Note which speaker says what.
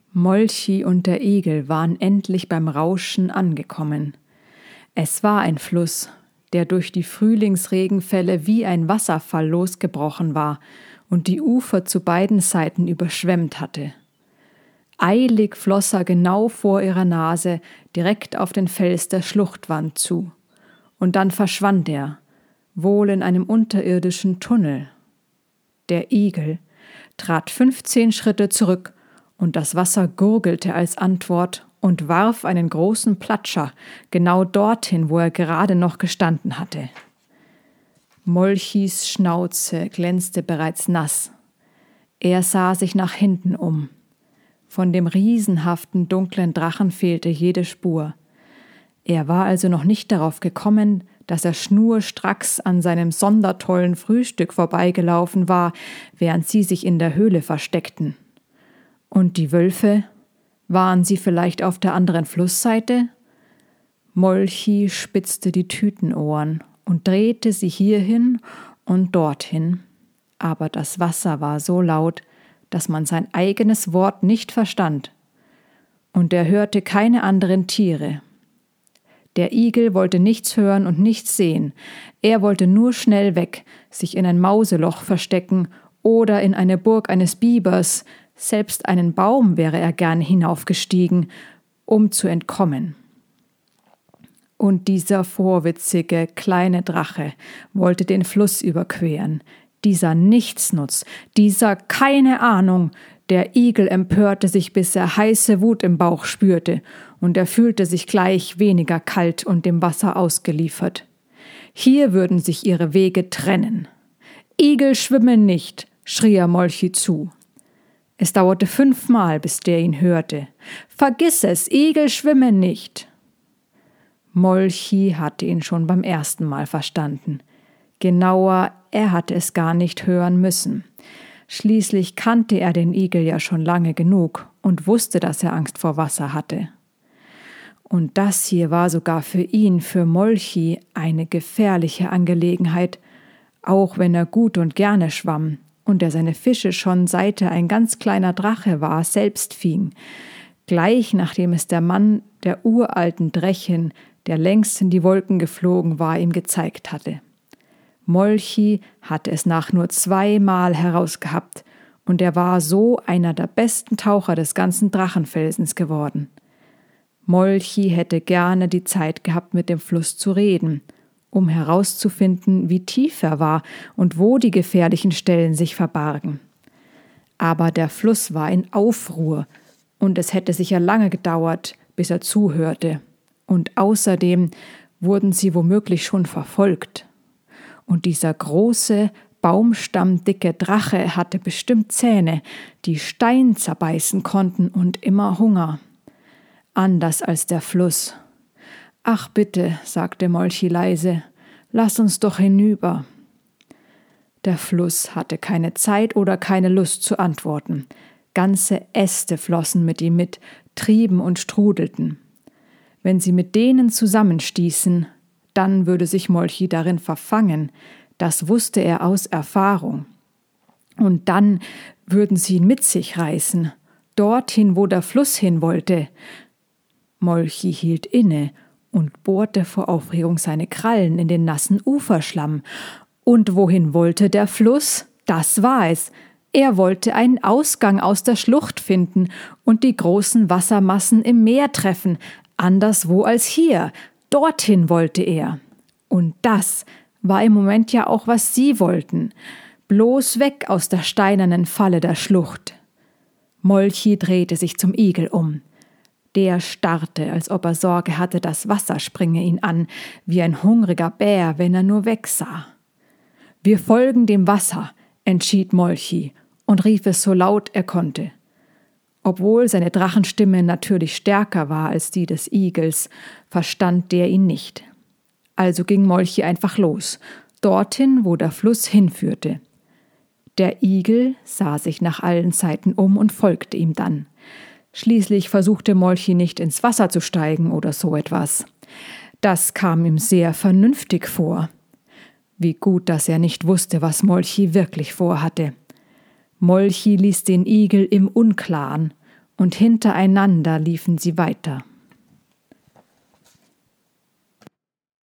Speaker 1: Molchi und der Igel waren endlich beim Rauschen angekommen. Es war ein Fluss, der durch die Frühlingsregenfälle wie ein Wasserfall losgebrochen war und die Ufer zu beiden Seiten überschwemmt hatte. Eilig floss er genau vor ihrer Nase direkt auf den Fels der Schluchtwand zu. Und dann verschwand er, wohl in einem unterirdischen Tunnel. Der Igel trat 15 Schritte zurück, und das Wasser gurgelte als Antwort und warf einen großen Platscher genau dorthin, wo er gerade noch gestanden hatte. Molchis Schnauze glänzte bereits nass. Er sah sich nach hinten um. Von dem riesenhaften, dunklen Drachen fehlte jede Spur. Er war also noch nicht darauf gekommen, dass er schnurstracks an seinem sondertollen Frühstück vorbeigelaufen war, während sie sich in der Höhle versteckten. Und die Wölfe? Waren sie vielleicht auf der anderen Flussseite? Molchi spitzte die Tütenohren und drehte sie hierhin und dorthin. Aber das Wasser war so laut, dass man sein eigenes Wort nicht verstand. Und er hörte keine anderen Tiere. Der Igel wollte nichts hören und nichts sehen. Er wollte nur schnell weg, sich in ein Mauseloch verstecken oder in eine Burg eines Bibers. Selbst einen Baum wäre er gern hinaufgestiegen, um zu entkommen. Und dieser vorwitzige kleine Drache wollte den Fluss überqueren. Dieser Nichtsnutz, dieser keine Ahnung. Der Igel empörte sich, bis er heiße Wut im Bauch spürte, und er fühlte sich gleich weniger kalt und dem Wasser ausgeliefert. Hier würden sich ihre Wege trennen. »Igel schwimmen nicht«, schrie er Molchi zu. Es dauerte 5-mal, bis der ihn hörte. »Vergiss es, Igel schwimmen nicht!« Molchi hatte ihn schon beim ersten Mal verstanden. Genauer, er hatte es gar nicht hören müssen. Schließlich kannte er den Igel ja schon lange genug und wusste, dass er Angst vor Wasser hatte. Und das hier war sogar für ihn, für Molchi, eine gefährliche Angelegenheit, auch wenn er gut und gerne schwamm und er seine Fische schon seit er ein ganz kleiner Drache war, selbst fing, gleich nachdem es der Mann der uralten Drechin, der längst in die Wolken geflogen war, ihm gezeigt hatte. Molchi hatte es nach nur 2-mal herausgehabt, und er war so einer der besten Taucher des ganzen Drachenfelsens geworden. Molchi hätte gerne die Zeit gehabt, mit dem Fluss zu reden, um herauszufinden, wie tief er war und wo die gefährlichen Stellen sich verbargen. Aber der Fluss war in Aufruhr, und es hätte sicher lange gedauert, bis er zuhörte. Und außerdem wurden sie womöglich schon verfolgt. Und dieser große, baumstammdicke Drache hatte bestimmt Zähne, die Stein zerbeißen konnten, und immer Hunger. Anders als der Fluss. »Ach bitte«, sagte Molchi leise, »lass uns doch hinüber.« Der Fluss hatte keine Zeit oder keine Lust zu antworten. Ganze Äste flossen mit ihm mit, trieben und strudelten. Wenn sie mit denen zusammenstießen, dann würde sich Molchi darin verfangen. Das wusste er aus Erfahrung. Und dann würden sie ihn mit sich reißen, dorthin, wo der Fluss hin wollte. Molchi hielt inne und bohrte vor Aufregung seine Krallen in den nassen Uferschlamm. Und wohin wollte der Fluss? Das war es. Er wollte einen Ausgang aus der Schlucht finden und die großen Wassermassen im Meer treffen, anderswo als hier. Dorthin wollte er. Und das war im Moment ja auch, was sie wollten. Bloß weg aus der steinernen Falle der Schlucht. Molchi drehte sich zum Igel um. Der starrte, als ob er Sorge hatte, das Wasser springe ihn an, wie ein hungriger Bär, wenn er nur wegsah. »Wir folgen dem Wasser«, entschied Molchi und rief es so laut er konnte. Obwohl seine Drachenstimme natürlich stärker war als die des Igels, verstand der ihn nicht. Also ging Molchi einfach los, dorthin, wo der Fluss hinführte. Der Igel sah sich nach allen Seiten um und folgte ihm dann. Schließlich versuchte Molchi nicht ins Wasser zu steigen oder so etwas. Das kam ihm sehr vernünftig vor. Wie gut, dass er nicht wusste, was Molchi wirklich vorhatte. Molchi ließ den Igel im Unklaren, und hintereinander liefen sie weiter.